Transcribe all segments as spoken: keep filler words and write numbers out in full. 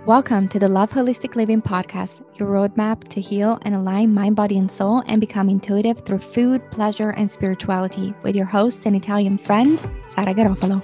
Welcome to the Love Holistic Living Podcast, your roadmap to heal and align mind, body, and soul and become intuitive through food, pleasure, and spirituality with your host and Italian friend, Sara Garofalo.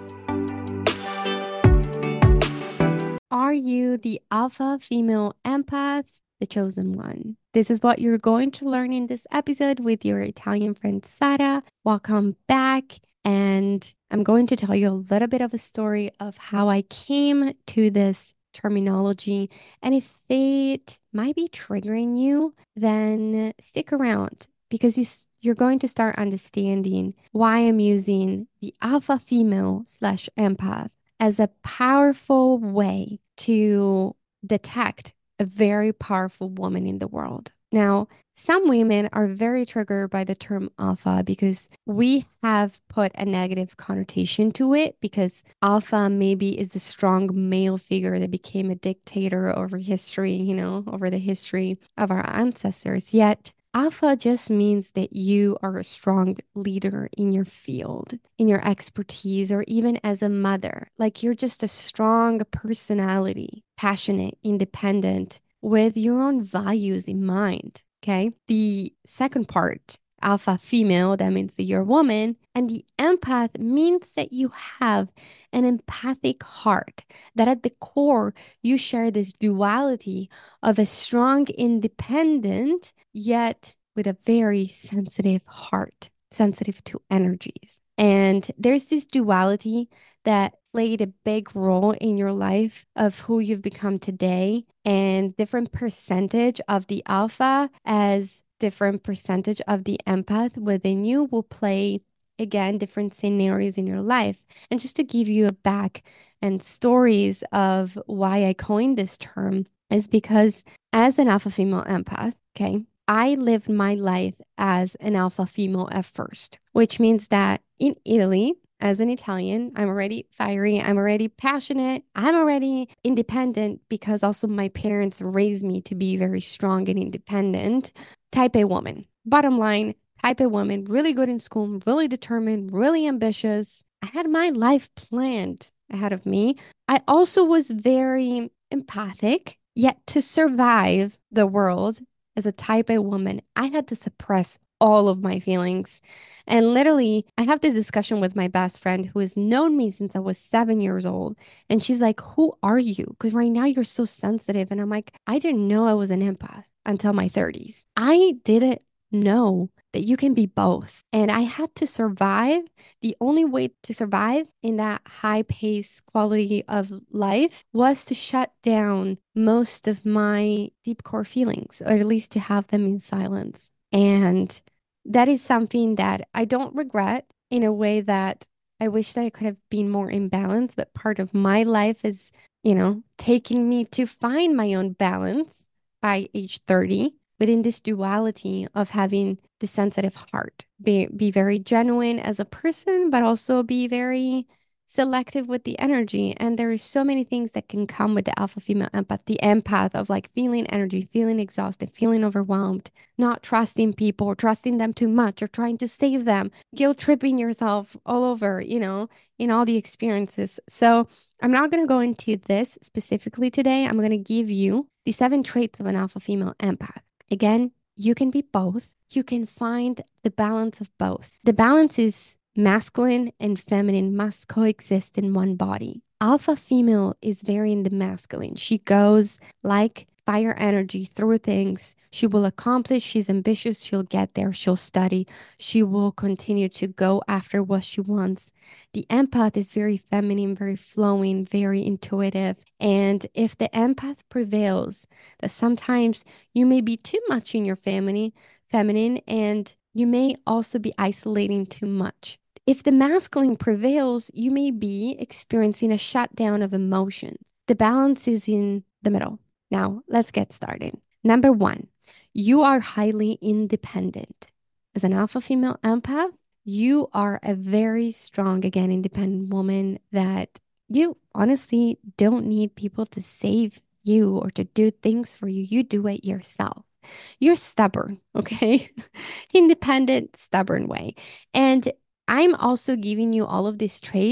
Are you the alpha female empath, the chosen one? This is what you're going to learn in this episode with your Italian friend, Sara. Welcome back. And I'm going to tell you a little bit of a story of how I came to this terminology. And if it might be triggering you, then stick around because you're going to start understanding why I'm using the alpha female slash empath as a powerful way to detect a very powerful woman in the world. Now, some women are very triggered by the term alpha because we have put a negative connotation to it because alpha maybe is the strong male figure that became a dictator over history, you know, over the history of our ancestors. Yet alpha just means that you are a strong leader in your field, in your expertise, or even as a mother. Like you're just a strong personality, passionate, independent, with your own values in mind. Okay. The second part, alpha female, that means that you're a woman. And the empath means that you have an empathic heart, that at the core, you share this duality of a strong, independent, yet with a very sensitive heart, sensitive to energies. And there's this duality that played a big role in your life of who you've become today, and different percentage of the alpha as different percentage of the empath within you will play, again, different scenarios in your life. And just to give you a back and stories of why I coined this term is because as an alpha female empath, okay, I lived my life as an alpha female at first, which means that in Italy, as an Italian, I'm already fiery. I'm already passionate. I'm already independent because also my parents raised me to be very strong and independent. Type A woman. Bottom line, type A woman, really good in school, really determined, really ambitious. I had my life planned ahead of me. I also was very empathic, yet to survive the world as a type A woman, I had to suppress all of my feelings. And literally, I have this discussion with my best friend who has known me since I was seven years old. And she's like, who are you? Because right now you're so sensitive. And I'm like, I didn't know I was an empath until my thirties. I didn't know that you can be both. And I had to survive. The only way to survive in that high pace quality of life was to shut down most of my deep core feelings, or at least to have them in silence. And that is something that I don't regret, in a way that I wish that I could have been more in balance. But part of my life is, you know, taking me to find my own balance by age thirty within this duality of having the sensitive heart, be, be very genuine as a person, but also be very selective with the energy. And there are so many things that can come with the alpha female empath, the empath of like feeling energy, feeling exhausted, feeling overwhelmed, not trusting people, trusting them too much, or trying to save them, guilt tripping yourself all over, you know, in all the experiences. So I'm not going to go into this specifically today. I'm going to give you the seven traits of an alpha female empath. Again, you can be both. You can find the balance of both. The balance is masculine and feminine must coexist in one body. Alpha female is very in the masculine. She goes like fire energy through things. She will accomplish. She's ambitious. She'll get there. She'll study. She will continue to go after what she wants. The empath is very feminine, very flowing, very intuitive. And if the empath prevails, that sometimes you may be too much in your family, feminine, and you may also be isolating too much. If the masculine prevails, you may be experiencing a shutdown of emotions. The balance is in the middle. Now, let's get started. Number one, you are highly independent. As an alpha female empath, you are a very strong, again, independent woman that you honestly don't need people to save you or to do things for you. You do it yourself. You're stubborn, okay? Independent, stubborn way. And I'm also giving you all of these traits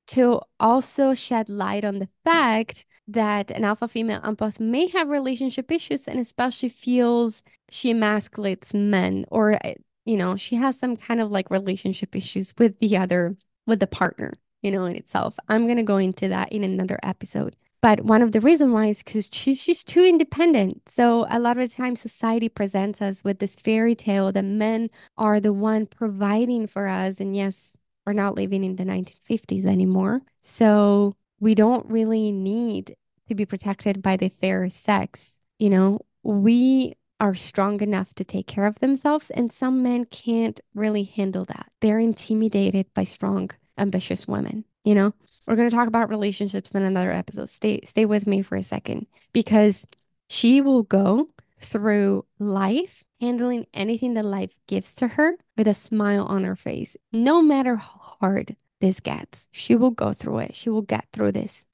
to also shed light on the fact that an alpha female empath may have relationship issues and especially feels she emasculates men or, uh, you know, she has some kind of like relationship issues with the other, with the partner, you know, in itself. I'm going to go into that in another episode. But one of the reasons why is because she's just too independent. So a lot of the time society presents us with this fairy tale that men are the one providing for us. And yes, we're not living in the nineteen fifties anymore. So we don't really need to be protected by the fair sex. You know, we are strong enough to take care of themselves, and some men can't really handle that. They're intimidated by strong, ambitious women. You know, we're going to talk about relationships in another episode. Stay, stay with me for a second because she will go through life handling anything that life gives to her with a smile on her face. No matter how hard this gets, she will go through it. She will get through this.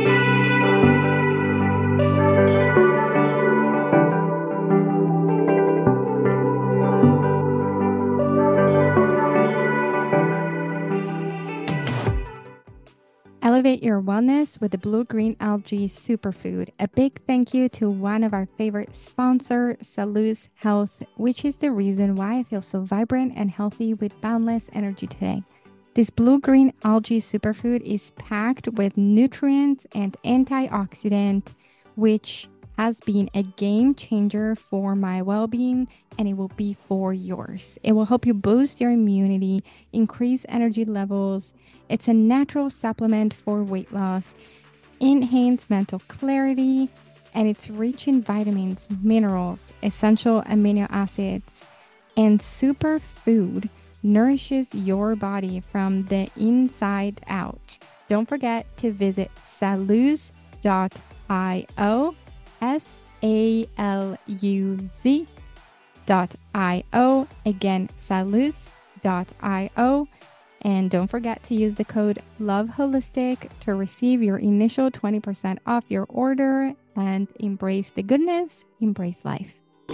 Elevate your wellness with the Blue Green Algae Superfood. A big thank you to one of our favorite sponsor, Salus Health, which is the reason why I feel so vibrant and healthy with boundless energy today. This Blue Green Algae Superfood is packed with nutrients and antioxidant, which has been a game changer for my well-being, and it will be for yours. It will help you boost your immunity, increase energy levels. It's a natural supplement for weight loss, enhance mental clarity, and it's rich in vitamins, minerals, essential amino acids, and superfood nourishes your body from the inside out. Don't forget to visit saluz dot io, S A L U Z dot I O. Again, saluz dot io. And don't forget to use the code LOVEHOLISTIC to receive your initial twenty percent off your order and embrace the goodness, embrace life.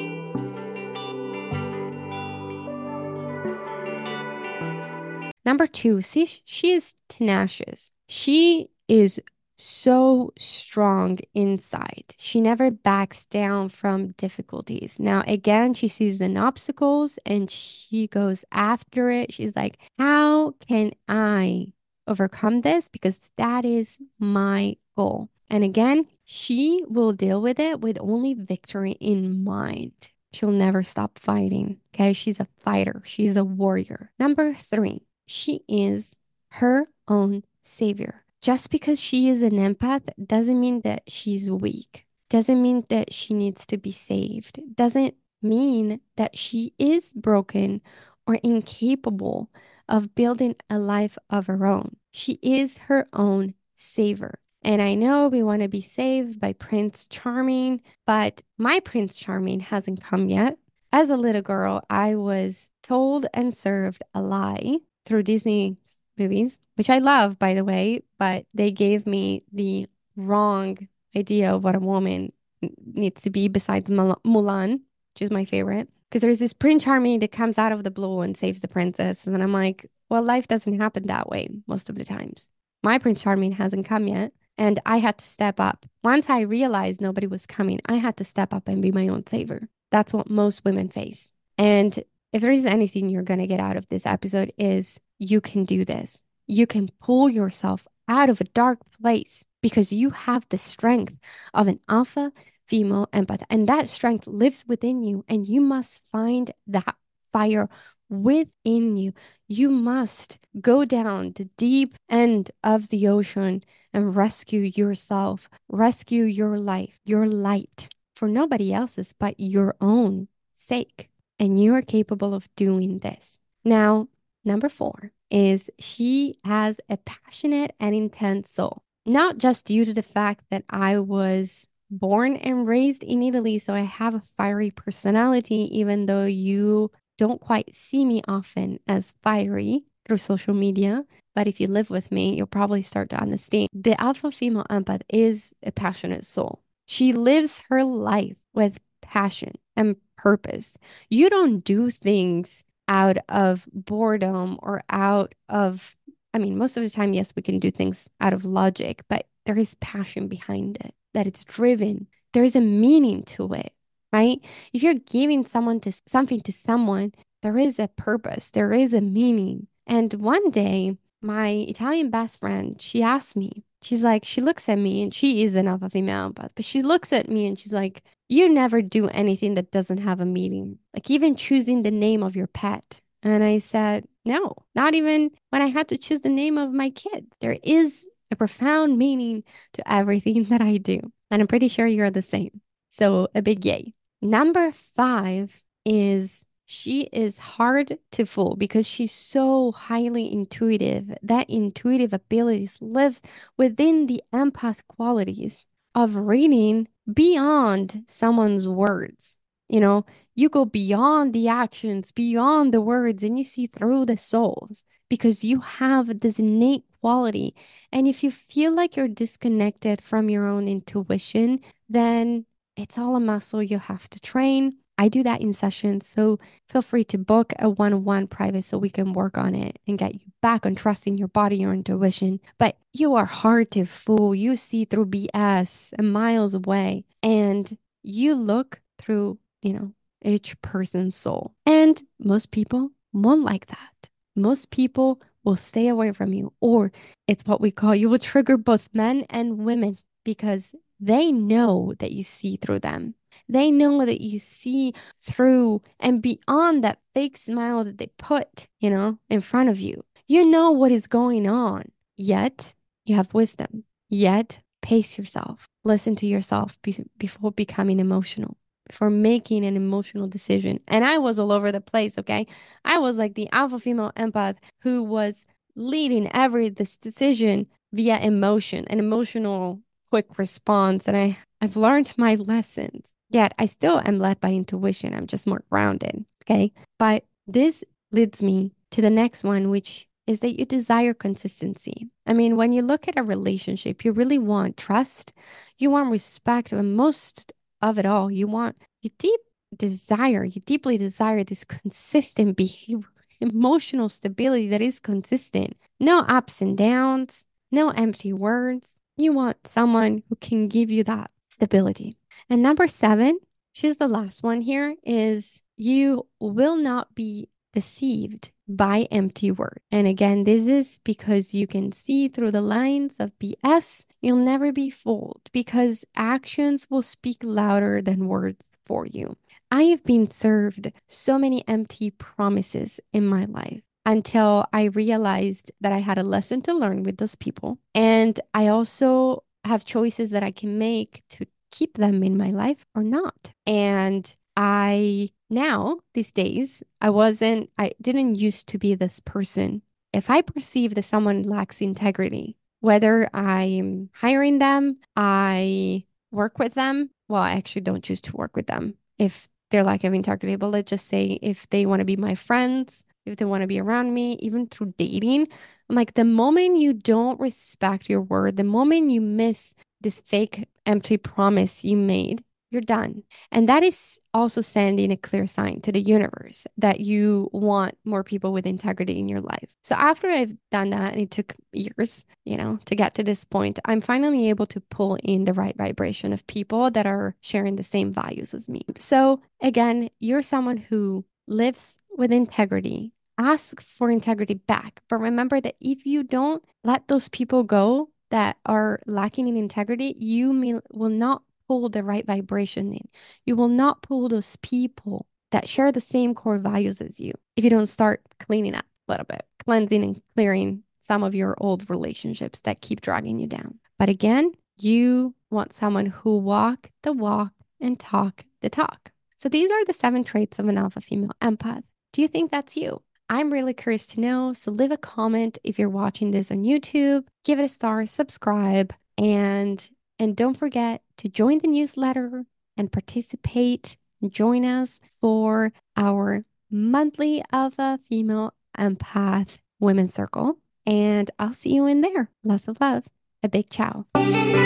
Number two, see, she is tenacious. She is so strong inside. She never backs down from difficulties. Now, again, she sees an obstacles and she goes after it. She's like, how can I overcome this? Because that is my goal. And again, she will deal with it with only victory in mind. She'll never stop fighting. Okay. She's a fighter. She's a warrior. Number three, she is her own savior. Just because she is an empath doesn't mean that she's weak. Doesn't mean that she needs to be saved. Doesn't mean that she is broken or incapable of building a life of her own. She is her own savior. And I know we want to be saved by Prince Charming, but my Prince Charming hasn't come yet. As a little girl, I was told and served a lie through Disney movies, which I love, by the way, but they gave me the wrong idea of what a woman needs to be besides Mulan, which is my favorite. Because there's this Prince Charming that comes out of the blue and saves the princess. And I'm like, well, life doesn't happen that way most of the times. My Prince Charming hasn't come yet. And I had to step up. Once I realized nobody was coming, I had to step up and be my own savior. That's what most women face. And if there is anything you're going to get out of this episode is you can do this. You can pull yourself out of a dark place because you have the strength of an alpha female empath. And that strength lives within you. And you must find that fire within you. You must go down the deep end of the ocean and rescue yourself, rescue your life, your light for nobody else's but your own sake. And you are capable of doing this. Now, number four is she has a passionate and intense soul, not just due to the fact that I was born and raised in Italy, so I have a fiery personality, even though you don't quite see me often as fiery through social media. But if you live with me, you'll probably start to understand. The alpha female empath is a passionate soul. She lives her life with passion and purpose. You don't do things out of boredom or out of I mean, most of the time, yes, we can do things out of logic, but there is passion behind it, that it's driven. There is a meaning to it, right? If you're giving someone to something to someone, there is a purpose, there is a meaning. And one day, my Italian best friend, she asked me, she's like, she looks at me and she is an alpha female, but, but she looks at me and she's like, you never do anything that doesn't have a meaning, like even choosing the name of your pet. And I said, no, not even when I had to choose the name of my kid. There is a profound meaning to everything that I do. And I'm pretty sure you're the same. So a big yay. Number five is she is hard to fool because she's so highly intuitive. That intuitive abilities lives within the empath qualities of reading beyond someone's words. You know, you go beyond the actions, beyond the words, and you see through the souls because you have this innate quality. And if you feel like you're disconnected from your own intuition, then it's all a muscle you have to train. I do that in sessions. So feel free to book a one on one private so we can work on it and get you back on trusting your body, your intuition. But you are hard to fool. You see through B S miles away and you look through, you know, each person's soul. And most people won't like that. Most people will stay away from you, or it's what we call you will trigger both men and women because they know that you see through them. They know that you see through and beyond that fake smile that they put, you know, in front of you. You know what is going on, yet you have wisdom. Yet pace yourself. Listen to yourself be- before becoming emotional, before making an emotional decision. And I was all over the place, okay? I was like the alpha female empath who was leading every this decision via emotion, an emotional quick response. And I, I've learned my lessons. Yet I still am led by intuition. I'm just more grounded, okay? But this leads me to the next one, which is that you desire consistency. I mean, when you look at a relationship, you really want trust, you want respect, but most of it all, you want, you deep desire, you deeply desire this consistent behavior, emotional stability that is consistent. No ups and downs, no empty words. You want someone who can give you that stability. And number seven, she's the last one here, is you will not be deceived by empty words. And again, this is because you can see through the lines of B S. You'll never be fooled because actions will speak louder than words for you. I have been served so many empty promises in my life until I realized that I had a lesson to learn with those people. And I also have choices that I can make to keep them in my life or not. And I now, these days, I wasn't, I didn't used to be this person. If I perceive that someone lacks integrity, whether I'm hiring them, I work with them. Well, I actually don't choose to work with them if they're lack of integrity, but let's just say if they want to be my friends, if they want to be around me, even through dating, I'm like, the moment you don't respect your word, the moment you miss this fake empty promise you made, you're done. And that is also sending a clear sign to the universe that you want more people with integrity in your life. So after I've done that, and it took years, you know, to get to this point, I'm finally able to pull in the right vibration of people that are sharing the same values as me. So again, you're someone who lives with integrity. Ask for integrity back. But remember that if you don't let those people go that are lacking in integrity, you may, will not pull the right vibration in. You will not pull those people that share the same core values as you if you don't start cleaning up a little bit, cleansing and clearing some of your old relationships that keep dragging you down. But again, you want someone who walk the walk and talk the talk. So these are the seven traits of an alpha female empath. Do you think that's you? I'm really curious to know. So leave a comment if you're watching this on YouTube, give it a star, subscribe, and and don't forget to join the newsletter and participate. Join us for our monthly Alpha Female Empath Women's Circle. And I'll see you in there. Lots of love. A big ciao.